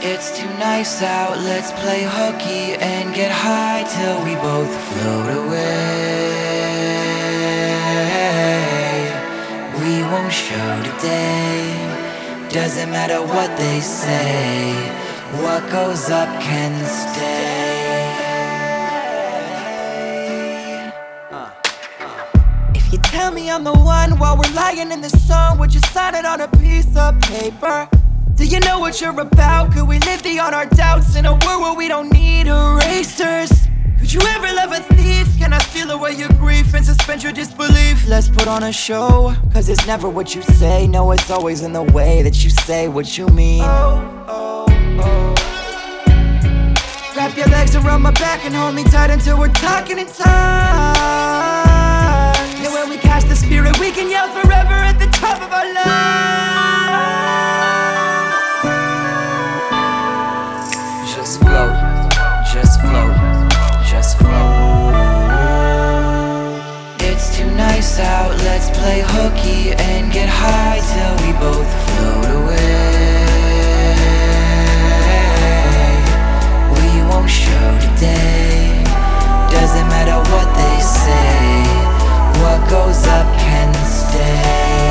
It's too nice out, let's play hooky and get high till we both float away. We won't show today, doesn't matter what they say. What goes up can stay. If you tell me I'm the one while we're lying in the sun, would you sign it on a piece of paper? Do you know what you're about? Could we live beyond our doubts in a world where we don't need erasers? Could you ever love a thief? Can I steal away your grief and suspend your disbelief? Let's put on a show, cause it's never what you say. No, it's always in the way that you say what you mean. Wrap your legs around my back and hold me tight until we're talking in time. And when we catch the spirit, we can yell forever at the top of our lungs. Just float, just float, just float. It's too nice out, let's play hooky and get high till we both float away. We won't show today, doesn't matter what they say. What goes up can stay.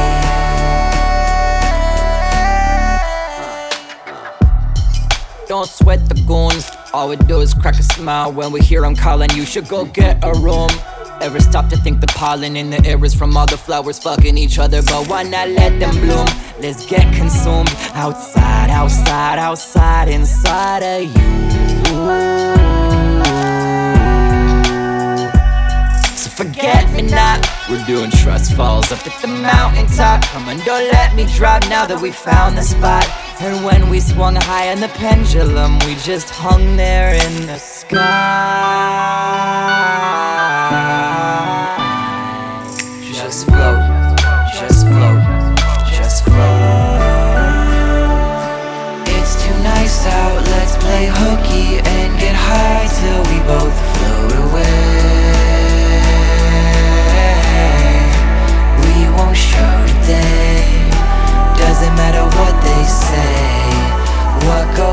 Don't sweat the goons, all we do is crack a smile when we hear them calling. You should go get a room. Ever stop to think the pollen in the air is from all the flowers fucking each other? But why not let them bloom? Let's get consumed. Outside, outside, outside, inside of you. So forget me not, we're doing trust falls up at the mountaintop. Come on, don't let me drop now that we found the spot. And when we swung high on the pendulum, we just hung there in the sky. Just float, just float, just float. It's too nice out, let's play hooky and get high till we both float away. We won't show today, doesn't matter what they say. What goes